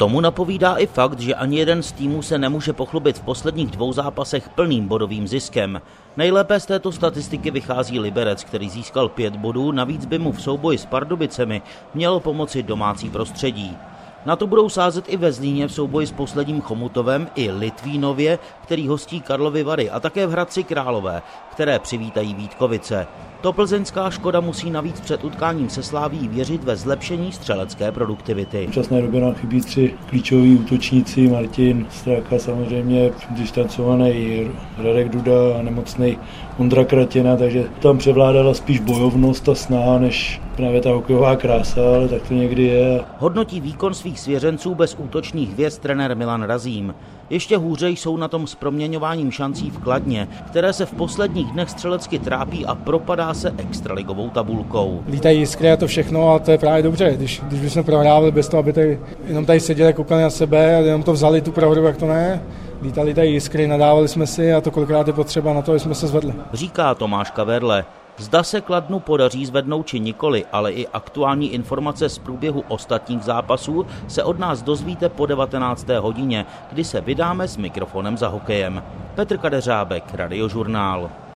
Tomu napovídá i fakt, že ani jeden z týmů se nemůže pochlubit v posledních 2 zápasech plným bodovým ziskem. Nejlépe z této statistiky vychází Liberec, který získal 5 bodů, navíc by mu v souboji s Pardubicemi mělo pomoci domácí prostředí. Na to budou sázet i ve Zlíně v souboji s posledním Chomutovem i Litvínově, který hostí Karlovy Vary, a také v Hradci Králové, které přivítají Vítkovice. To plzeňská Škoda musí navíc před utkáním se Slavií věřit ve zlepšení střelecké produktivity. V časné době nám chybí 3 klíčoví útočníci, Martin Straka, samozřejmě distancovaný Radek Duda a nemocný Ondra Kratěna, takže tam převládala spíš bojovnost a snaha než právě ta hokejová krása, ale tak to někdy je. Hodnotí výkon svých svěřenců bez útočných hvězd trenér Milan Razím. Ještě hůře jsou na tom s proměňováním šancí v Kladně, které se v posledních dnech střelecky trápí a propadá se extraligovou tabulkou. Lítají jiskry a to všechno a to je právě dobře, když bychom prohrávali bez toho, aby tady jenom tady seděli, koukali na sebe a jenom to vzali tu prohru, jak to ne. Lítali tady jiskry, nadávali jsme si a to kolikrát je potřeba na to, aby jsme se zvedli. Říká Tomáš Kaverle. Zda se Kladnu podaří zvednout či nikoli, ale i aktuální informace z průběhu ostatních zápasů se od nás dozvíte po 19. hodině, kdy se vydáme s mikrofonem za hokejem. Petr Kadeřábek, Radiožurnál.